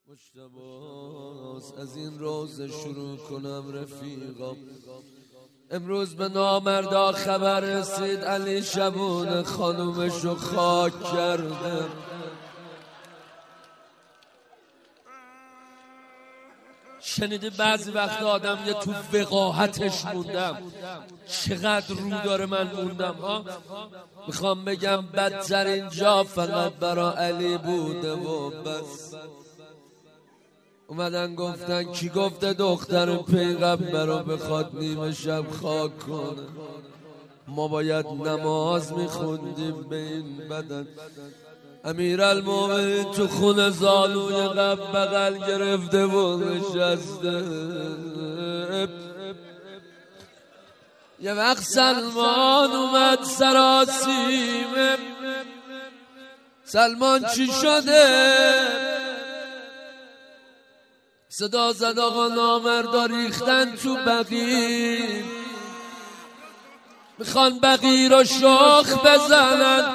مجتباس از این روز شروع کنم رفیقا. امروز به نامردا خبر رسید علی شبون خانومشو خاک کرده. شنیدی بعضی وقت آدم یه تو وقاحتش موندم، چقدر رو داره من موندم ها. میخوام بگم بدترین جا فقط برا علی بوده و بس. اومدن گفتن کی گفته دختر پیغمبر رو بخواد نیمه شب خاک کنه؟ ما باید نماز میخوندیم به این بدن. امیرالمومنین تو خون زانوی قبل بغل گرفته و نشسته. یه وقت سلمان اومد سراسیمه. سلمان چی شده؟ صدا زد آقا نامردا ریختن تو بقیع، میخوان بقیع رو شاخ بزنن.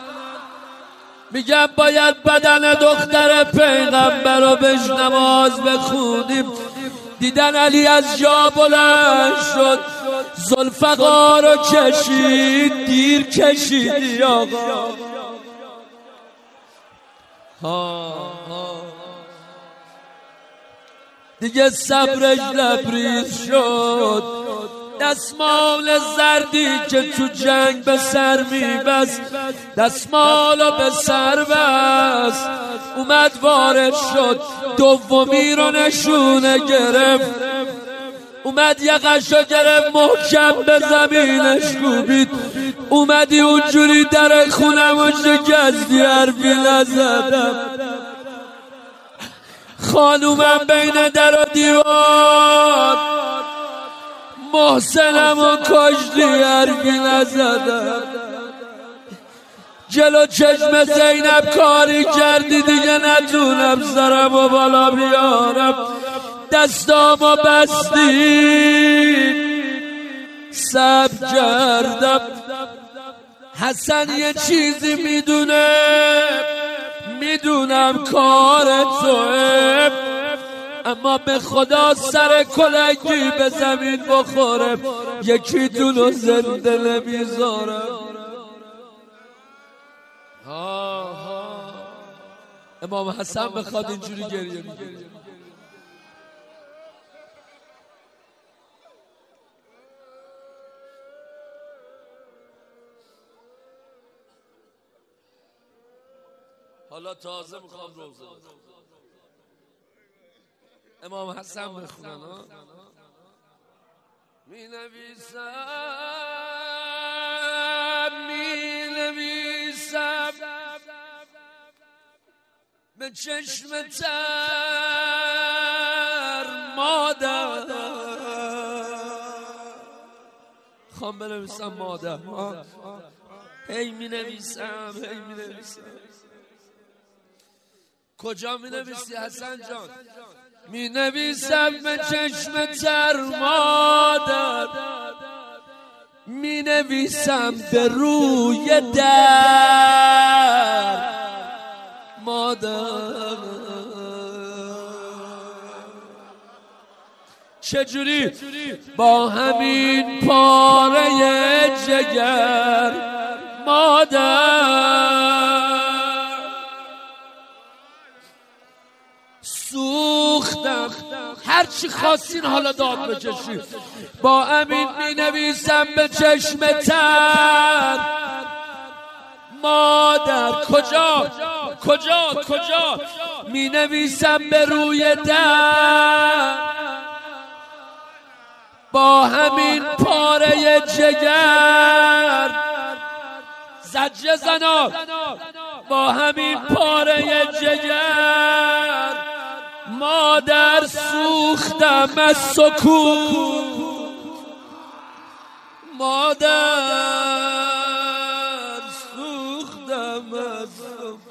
میگم باید بدن دختر پیغمبر رو بهش نماز بخونیم. دیدن علی از جا بلند شد، ذوالفقار رو کشید، دیر کشیدی آقا. دیگه صبرش لبریز شد. دستمال زردی که تو جنگ به سر میبست، دستمالو به سر بست. اومد وارد شد، دومی رو نشونه گرفت. اومد یقشو گرفت محکم به زمینش کوبید. اومدی اونجوری در خونمو شکستی، حرفی نزدم. خانومم بین در و دیوار، محسنم و کشتی، حرفی نزدم. جلو چشم زینب کاری کردی دیگه نتونم سرم و بالا بیارم. دستامو بستی، صبر کردم. حسن یه چیزی میدونم کار توه، اما به خدا سر کلنگی به زمین بخوره یکی دونو زنده نمیذاره. امام حسن بخواد اینجوری گریه میگه. حالا تازه میخوام روزه امام حسن بخونن. می نویسم به چشم تر مادر. خوام بنویسم مادر. هی می نویسم. کجا می نویسی حسن جان؟ می نویسم به چشم تر مادر، می نویسم به روی در مادر. چجوری؟ با همین پاره جگر مادر. سوختم، هرچی خواستین حالا داد بکشید. با امین می نویسم به چشم تر مادر. کجا می نویسم به روی در. با همین پاره جگر زجه زنا، با همین پاره جگر مادر سوختم از سکون. مادر سوختم از سکون.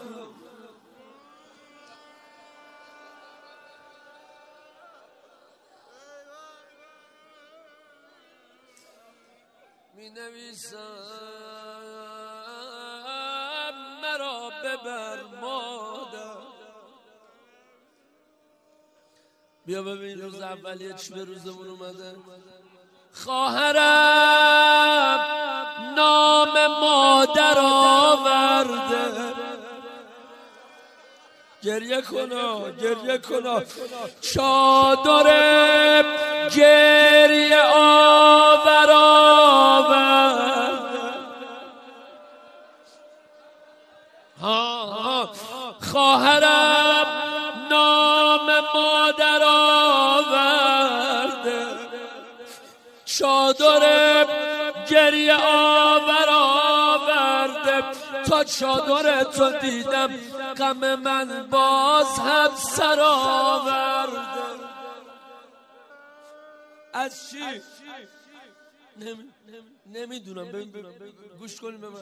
می نویسم مرا ببر مادر، بیا ببین روز اولیه چی به روزمون اومده. خواهرم نام مادر آورده، گریه کنا گریه کنا، چادر گریه آورده. خواهرم نام مادر آورده، چادر گریه آورده. تا چادر تو دیدم غم من باز هم سر آورده. از چی؟ نمیدونم. گوش کنیم به من.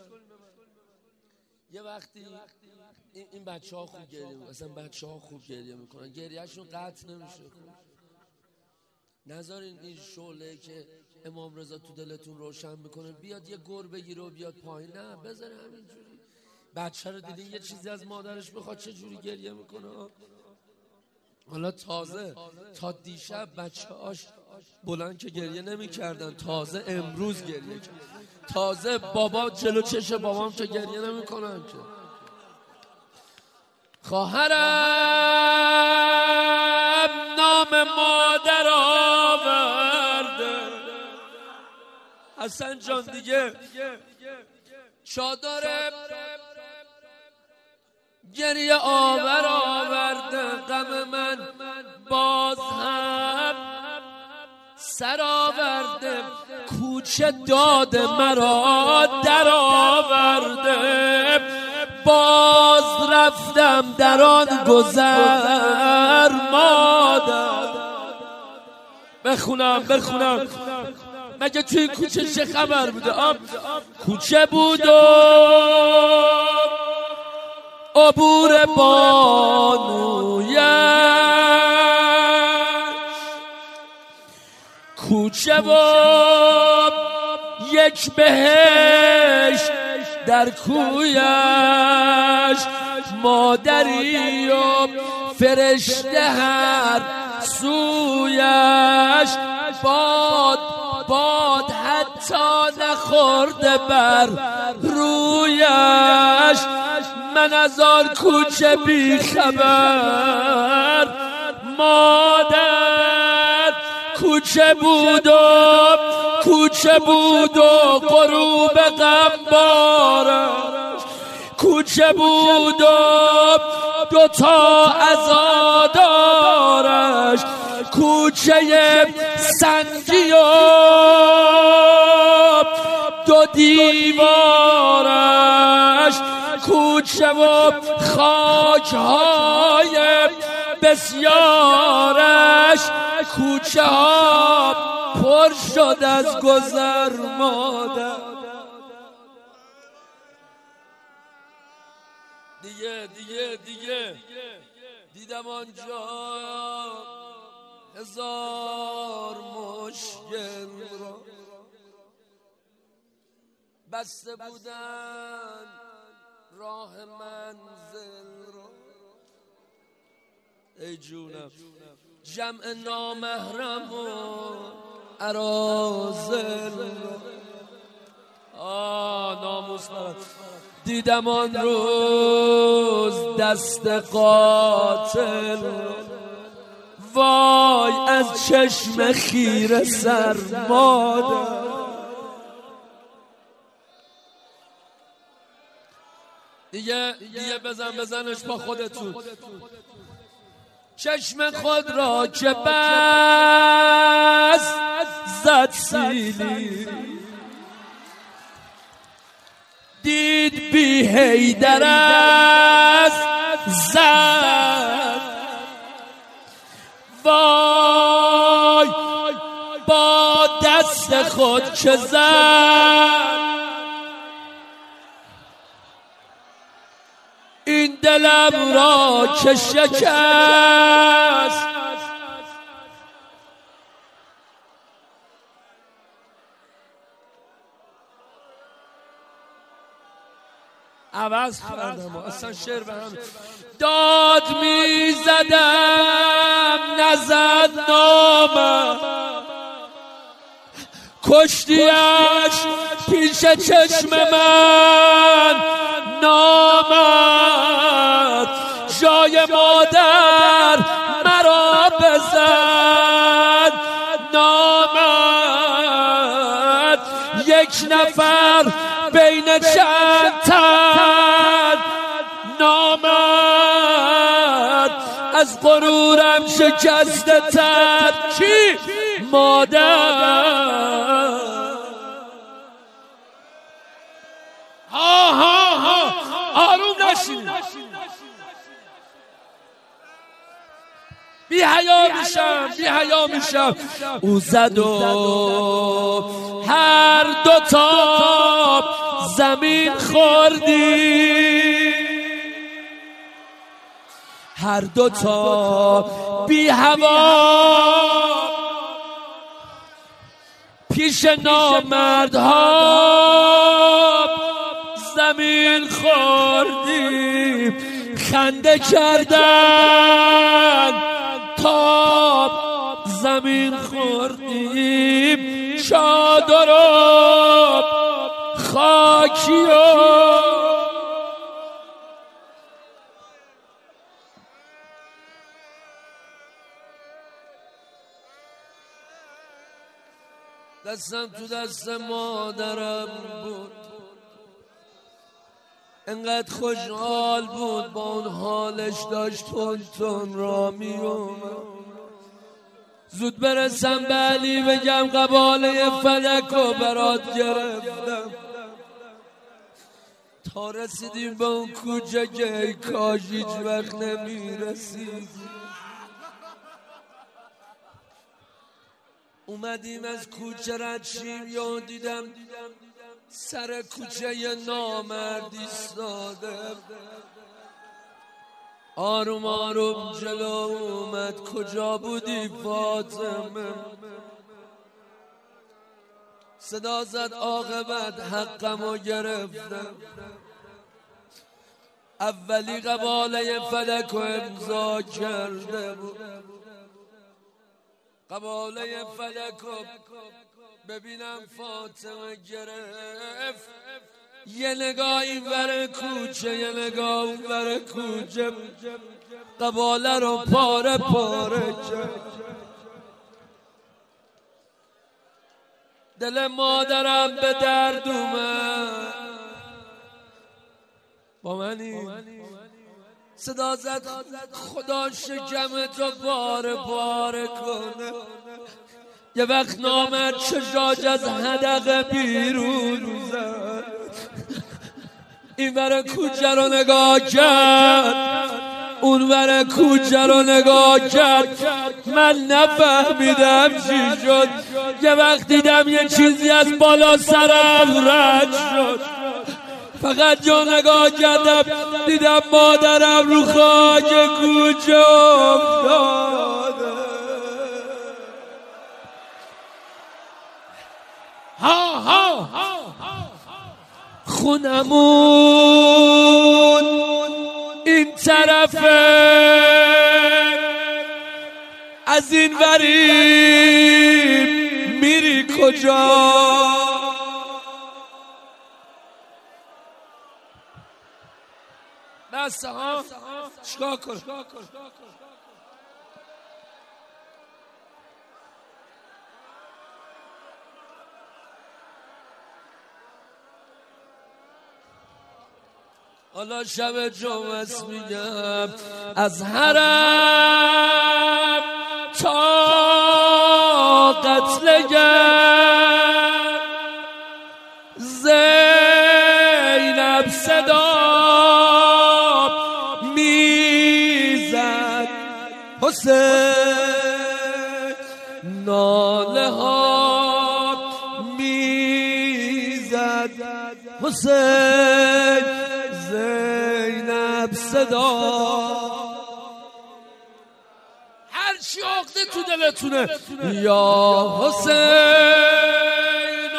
یه وقتی این بچه ها خوب گریه میکنن، اصلا بچه ها خوب گریه میکنن، گریهشون قطع نمیشه. نذارین این شعله که امام رضا تو دلتون روشن میکنه بیاد یه گر بگیره و بیاد پایین. نه، بذاره همینجوری. بچه رو دیدین یه چیزی از مادرش بخواد چه جوری گریه میکنه. حالا تازه تا دیشب بچه هاش بلند که گریه نمی کردن، تازه امروز گریه کردن. تازه بابا جلو چش بابام که گریه نمی کنن که. خواهرم نام مادر آورده. حسن جان دیگه چادر گریه آورده، غم من باز هم سر آورده. کوچه داد مرا در آورده، باز رفتم در آن گذر مادر. بخونم مگه توی کوچه چه خبر بوده؟ کوچه بود و عبور بانویش، کوچه و یک بهشت در کویش، مادری و فرشته هر سویش. باد حتی نخورده بر رویش، من از آن کوچه بی خبر. مادر کوچه بود و غروب غمبارش، کوچه بود و دوتا عزادارش، کوچه سنگی و دو دیوارش، کوچه و خاکهای بسیارش، کوچه ها پر شد از گذر مادر. دیگه دیدم آنجا هزار مشکل را بسته بودن راه منزل را. ای جونم جمع نامحرم و اراذل را، ناموس برد. دیدم آن روز دست قاتل را، وای از چشم خیره سر مادر. دیگه بزنش با خودتون. چشم خود را که بس زد سیلی، دید بی حیدر است زد. وای با دست خود که زد، این دلم را که شکست. عوض کردم اصلا شعر به هم. داد می زدم ازت نامم، کشتیش پیش چشم من نامد، جای مادر مرا بزد نامد، یک نفر بین چند تن نامد، از غرورم شکسته تر کی مادر. آروم نشین، بی حیا میشم. او زد و هر دوتا زمین خوردی، هر دوتا بی هوا پیش نامردها زمین خوردیم، خنده کردن تا زمین خوردیم، چادر و خاکی و دستم تو دست مادرم بود، انقدر خوشحال بود با اون حالش داشت تون را می اومد. زود برسم به علی بگم قباله فلک و برات گرفتم، تا رسیدیم به اون کوچه که ای کاش هیچ وقت نمی رسید. اومدیم از کوچه رد شیم، یا دیدم سر کوچه یه نامرد ایستاده، آروم آروم جلو اومد. کجا بودی فاطمه؟ صدا زد عاقبت حقمو گرفتم. اولی قباله فلک و امضا کرده بود، قباله فلک و ببینم فاطمه گرفت. یه نگاه این ور کوچه، یه نگاه اون ور کوچه، قباله رو پاره پاره کرد. دل مادرم به درد اومد. با منی صدا زد خدا شکم تو پاره پاره کنه. یه وقت نامرد چشاش از حدقه بیرون زد، این ور کوچه رو نگاه کرد، اون ور کوچه رو نگاه کرد. من نفهمیدم چی شد. یه وقت دیدم یه چیزی از بالا سرم رد شد، فقط جا نگاه کردم دیدم مادرم رو خاک کوچه افتاده. خونمون این طرفه، از این وری میری کجا؟ بس ها چیکار کن؟ حالا شب جمعه میگم از حرم تا قتلگاه زینب صدا میزد، حسین ناله ها میزد، حسین زینب صدا. هر چی عقده تو دلتونه یا حسین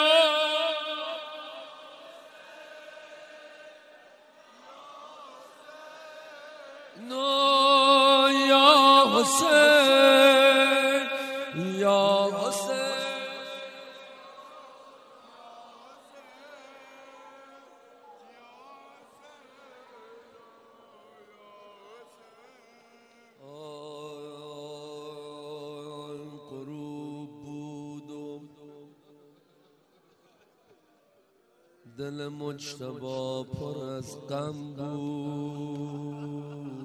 نو یا حسین دل مجتبی پر از غم بود،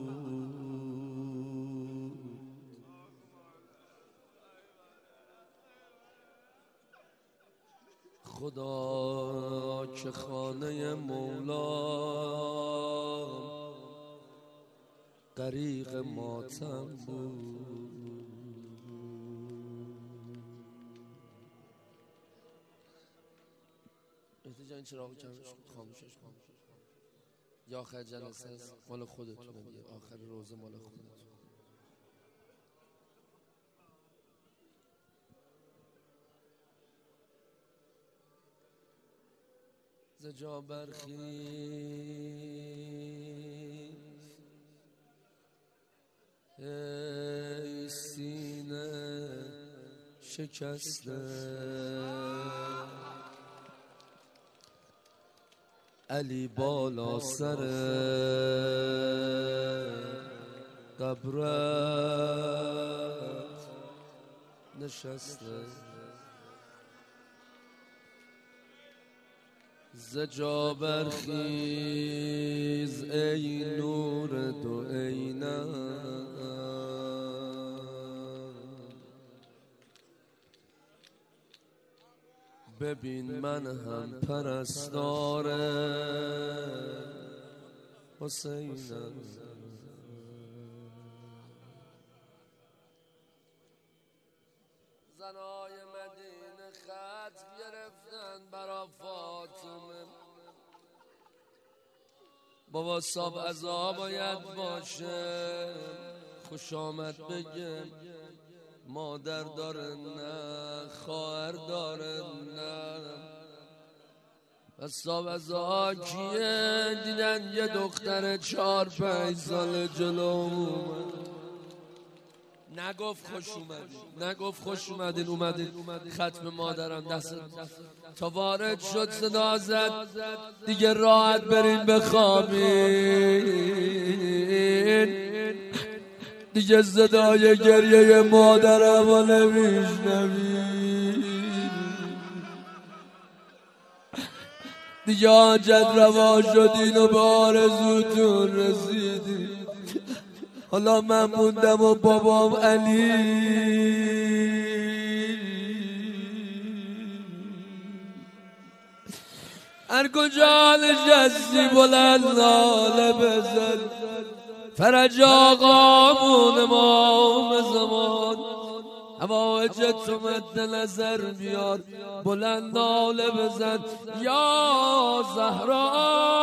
خدا که خانه مولا غریق ماتم بود. این چراغ خاموشش کن. یا آخر جلسه مال خودتونه دیگه، آخر روزه مال خودتون. ز جا برخیز ای سینه شکسته، علی بالا سر قبرت نشسته. ز جا برخیز ای نور دو عینم، ببین من هم پرستار حسینم. زنای مدینه خط گرفتن برا فاطمه، بابا صاحب عزا باید باشه، خوش آمد بگه مادر داره نه خواهر داره نه. و صاحب عزا کیه؟ دیدن یه دختر 4-5 سال جلو اومد، نگفت خوش اومدین، نگفت خوش اومدین، اومدین ختم مادرم دست تا وارد شد صدا زد دیگه راحت برین بخوابین، دیگه صدای گریه مادرم رو نمیشنوین، دیگه حاجت روا شدین و به آرزوتون رسیدین. حالا من موندم و بابام علی، هر کجا نشستی بلند ناله بزن، فرج آقامون امام زمان، حوایجت مد نظر بیار، بلند ناله بزن یا زهرا